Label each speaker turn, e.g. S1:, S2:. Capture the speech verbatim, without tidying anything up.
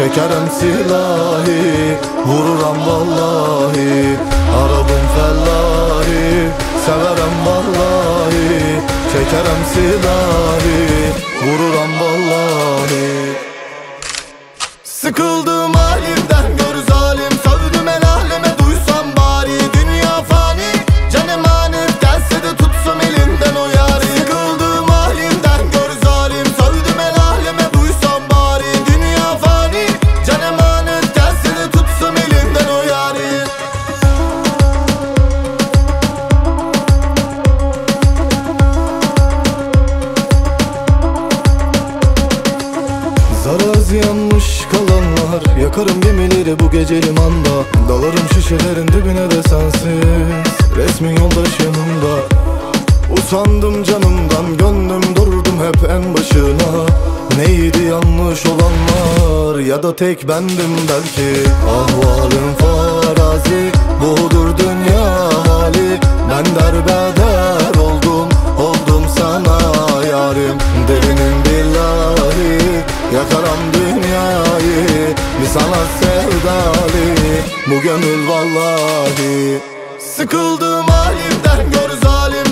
S1: çekerem silahi, vururam vallahi. Arabım fellahi, severem vallahi. Çekerem silahi, vururam vallahi. Sıkıldım halimden gör zalim, sövdüm el aleme duysam bari. Dünya fani, can emanet, gelse de tutsam elinden o yari. Sıkıldım halimden gör zalim, sövdüm el aleme duysam bari. Dünya fani, can emanet, gelse de tutsam elinden o yari. Zaraz yanmış kalanlar, yakarım gemileri bu gece limanda. Dalarım şişelerin dibine de sensiz, resmin yoldaş yanımda. Usandım canımdan, gönlüm durdum hep en başına. Neydi yanlış olanlar, ya da tek bendim belki. Ahvalım farazi, budur dünya hali. Ben derbeder oldum, oldum sana yarim. Delinim billahi, yakaram dünyayı. Bir sana sevdali, bu gönül vallahi. Sıkıldım halimden gör zalim,